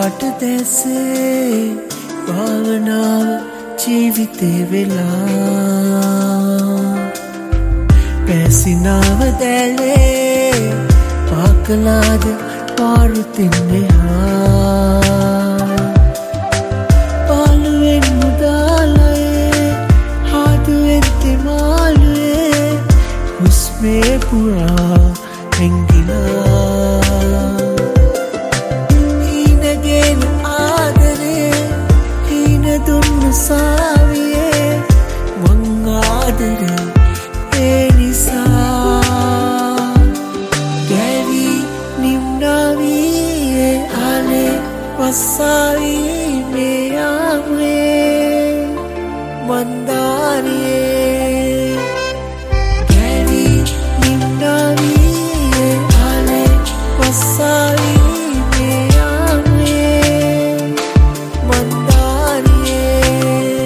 පාට දැසේ භාවනාව ජීවිතේ වෙලා පැසිනාව දැලේ පාකලාද පාරුතින්නේ පාලුවෙන් මුදාලයේ හාදුවෙන් තෙමාලුවේ හුස්මේ පුරා හැංගිලා හීනගෙන ආදරේ හීන දුන්න සාවියේ මං ආදරේ ඒ නිසා ගැවි නිම්නාවී ආලේ වස්සාවී මේ ආමුවේ මන්දාරියේ ගැවි නිම්නාවී ආලේ වස්සාවී මේ ආමුවේ මන්දාරියේ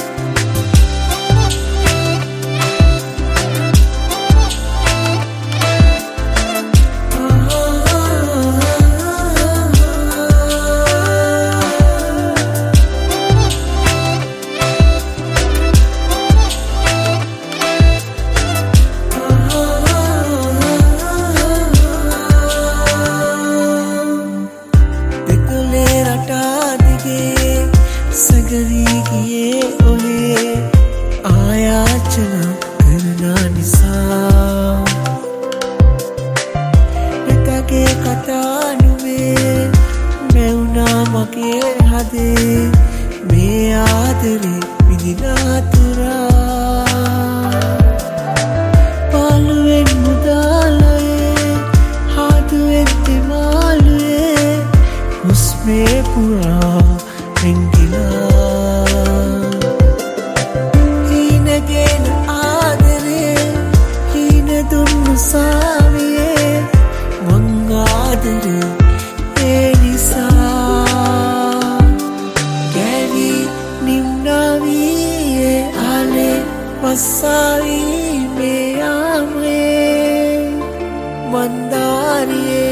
සගවී ගියේ ඔහේ ආයාචනා කරන නිසා එතගේ කතානුවේ මෙවුනා මගේ හදේ මේ ආදරේ විදිනාතුරා පාලුවෙන් මුදාලයේ හාදුවෙන් තෙමාලුවේ හුස්මේ පුරා හීනගෙන ආදරේ හීන දුන්න සාවියේ මං ආදරේ ඒ නිසා ගැවි නිම්නාවී ආලේ වස්සාවී මේ ආමුවේ මන්දාරියේ